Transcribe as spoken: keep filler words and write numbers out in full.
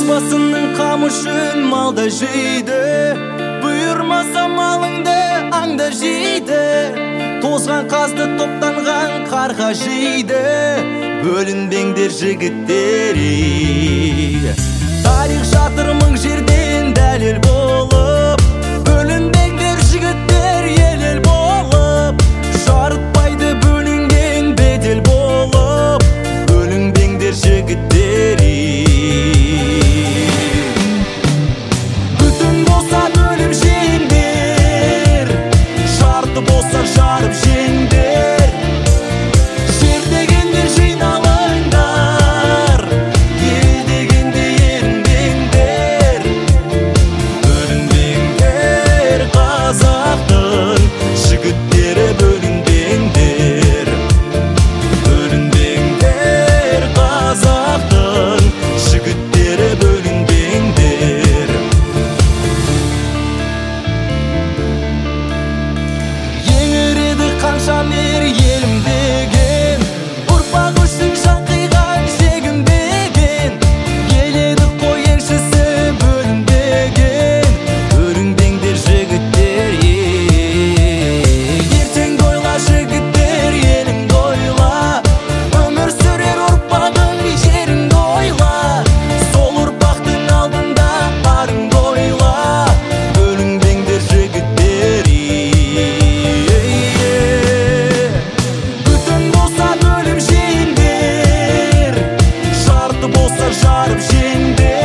Отбасының қамышын малда жейді, бұйырмаса малыңды аңда жейді. Тозған қазды топтанған қарға жейді, бөлінбеңдер жігіттер. Тарих жатыр мың жерден дәлел болып, бөлінбеңдер жігіттер ел-ел болып. Жарытпайды бөлінген бедел болып, бөлінбеңдер жігіттер. Бүтін болса бөлім жеңдер, жарты болса жарып жеңдер. Жер дегенде жиналыңдар, ел дегенде ерінбеңдер. Бөлінбеңдер қазақтың жігіттері, бөлінбеңдер. Бөлінбеңдер қазақтың жігіттері, бөлінбеңдер. Еңіреді қанша мер елім деген, ұрпақ үшін жан қиған жегім деген. Еледі қой еншісі бөлінбеген, бөлінбеңдер жігіттер. Ертеңді ойла жігіттер, еліңді ойла, өмір сүрер ұрпағың жеріңді ойла. Сол ұрпақтың алдында барыңды ойла, бөлінбеңдер жігіттер. Бүтін болса бөлім жеңдер, жарты болса жарып жеңдер.